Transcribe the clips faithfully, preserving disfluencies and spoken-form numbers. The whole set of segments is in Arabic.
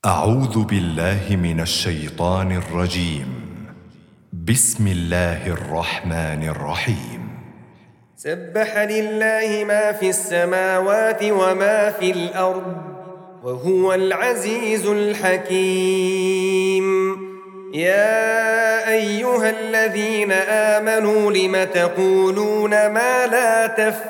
أعوذ بالله من الشيطان الرجيم. بسم الله الرحمن الرحيم. سبح لله ما في السماوات وما في الأرض وهو العزيز الحكيم. يا أيها الذين آمنوا لم تقولون ما لا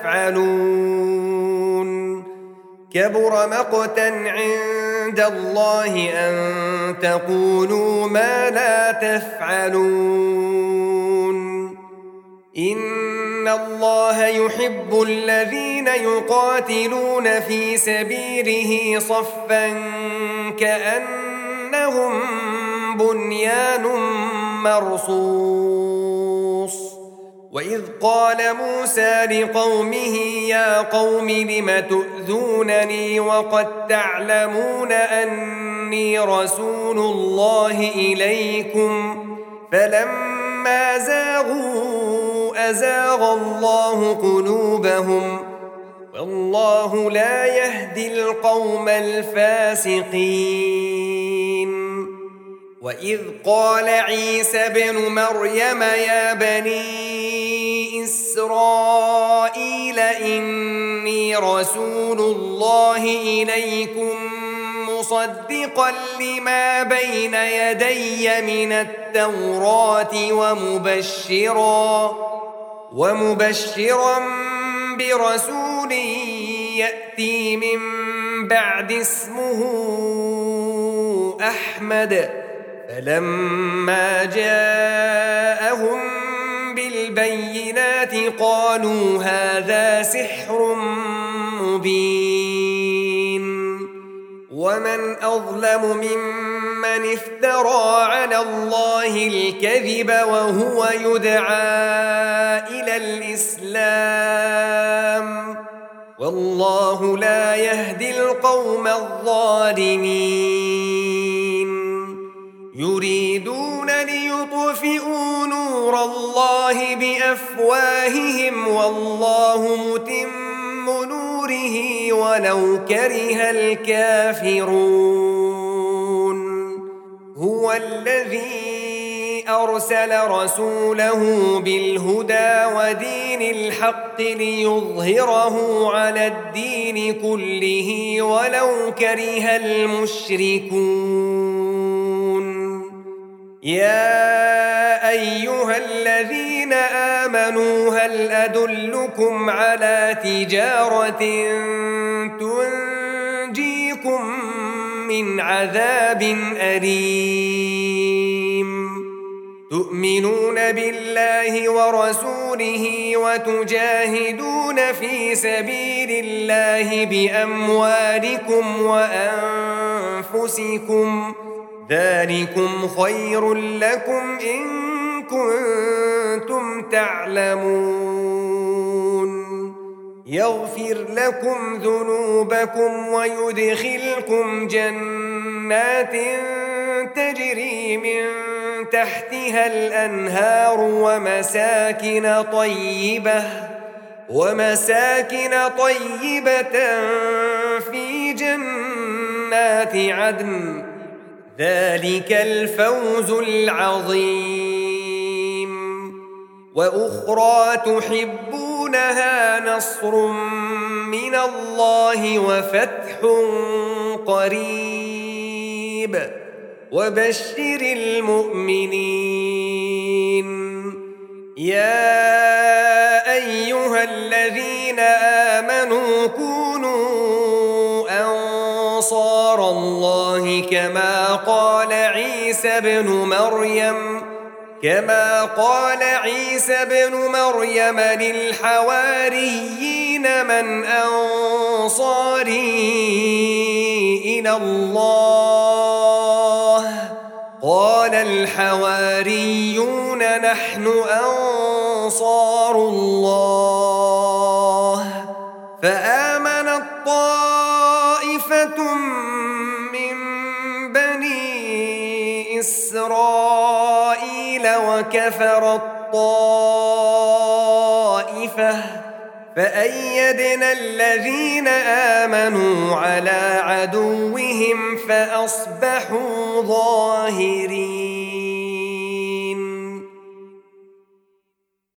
تفعلون كبر مقتا عند الله أن تقولوا ما لا تفعلون. إن الله يحب الذين يقاتلون في سبيله صفا كأنهم بنيان مرصوص. وإذ قال موسى لقومه يا قوم لم تؤذونني وقد تعلمون أني رسول الله إليكم فلما زاغوا أزاغ الله قلوبهم والله لا يهدي القوم الفاسقين. وإذ قال عيسى ابن مريم يا بني إسرائيل إني رسول الله إليكم مصدقا لما بين يدي من التوراة ومبشرا ومبشرا برسول يأتي من بعد اسمه أحمد. فلما جاءهم بالبينات قالوا هذا سحر مبين. ومن أظلم ممن افترى على الله الكذب وهو يدعى إلى الإسلام والله لا يهدي القوم الظالمين. يريدون ليطفئوا نور الله بأفواههم والله متم نوره ولو كره الكافرون. هو الذي أرسل رسوله بالهدى ودين الحق ليظهره على الدين كله ولو كره المشركون. يا أيها الذين آمنوا هل أدلكم على تجارة تنجيكم من عذاب أليم تؤمنون بالله ورسوله وتجاهدون في سبيل الله بأموالكم وأنفسكم ذلكم خير لكم إن كنتم تعلمون. يغفر لكم ذنوبكم ويدخلكم جنات تجري من تحتها الأنهار ومساكن طيبة ومساكن طيبة في جنات عدن ذلك الفوز العظيم. وأخرى تحبونها نصر من الله وفتح قريب وبشر المؤمنين. يا أيها الذين آمنوا كونوا أنصار الله كما قال عيسى ابن مريم كما قال عيسى ابن مريم للحواريين من أنصاري إلى الله قال الحواريون نحن أنصار الله. فآمنت طائفة من بني إسرائيل وكفرت طائفة فأيدنا الذين آمنوا على عدوهم فأصبحوا ظاهرين.